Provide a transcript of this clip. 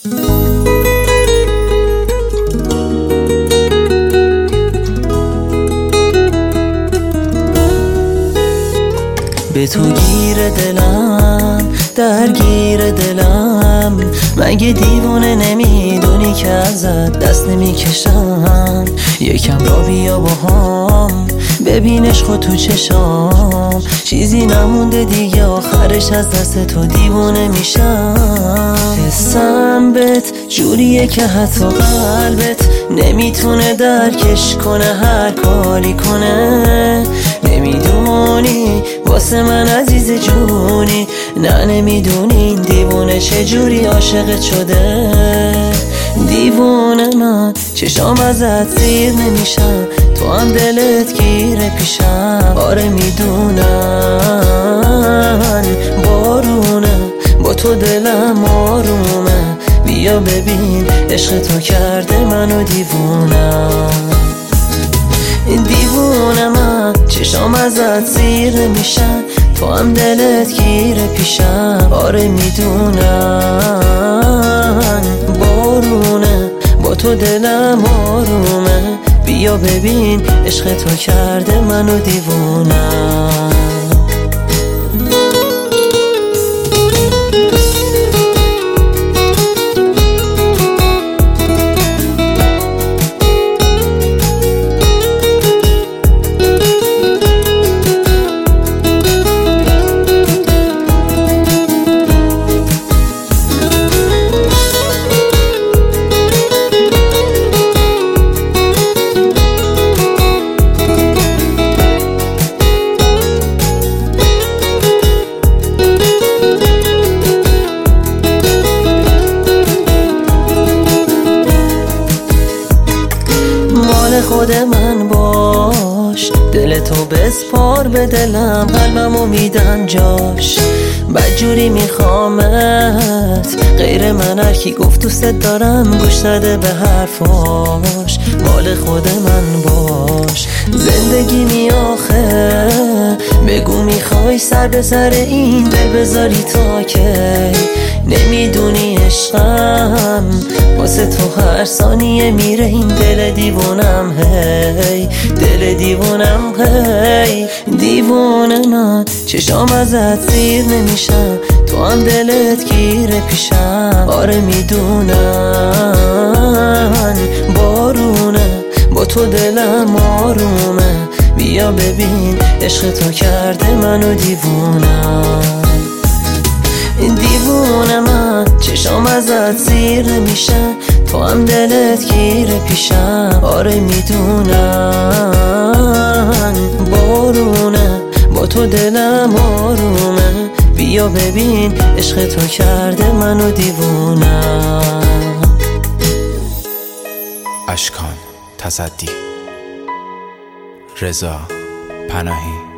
به تو گیر دلم، درگیر دلم، مگه دیوونه نمیدونی که ازت دست نمیکشم؟ یکم را بیا باهام، ببین عشق تو چشام، چیزی نمونده دیگه آخرش از دست تو دیوونه میشم. حسم بهت جوریه که حتی قلبت نمیتونه درکش کنه، هر کاری کنه. نمیدونی واسه من عزیز جونی، نه نمیدونی این دیوونه چجوری عاشقت شده. دیوونه من چشام ازت زیر نمیشم، تو هم دلت گیره پیشم. آره میدونم بارونه، با تو دلم آرومه. بیا ببین عشق تو کرده منو دیوونم. دیوونه من چشام ازت زیر نمیشن، تو هم دلت گیره پیشم. آره میدونم بارونه، با تو دلم آرومه. بیا ببین عشق تو کرده منو دیوونم. خود من باش، دل تو بسپار به دلم، قلبمو میدم جاش. بدجوری میخوامت، غیر من هر کی گفت دوست دارم گوش نده به حرفاش. مال خود من باش، زندگی می آخه، بگو میخوای سر به سر این دل بذاری تا کی؟ نمیدونی عشقم واسه تو هر ثانیه میره این دل دیوونم. هی دل دیوونم، هی دیوونه من چشام ازت زیر نمیشم، تو هم دلت گیره پیشم. آره میدونم بارونه، با تو دلم آرومه. بیا ببین عشق تو کرده منو دیوونم. دیوونه من چشام ازت زیر نمیشن، تو هم دلت گیره پیشم. آره میدونم بارونه، با تو دلم آرومه. بیا ببین عشق تو کرده منو دیوونم. اشکان تصدی، رضا پناهی.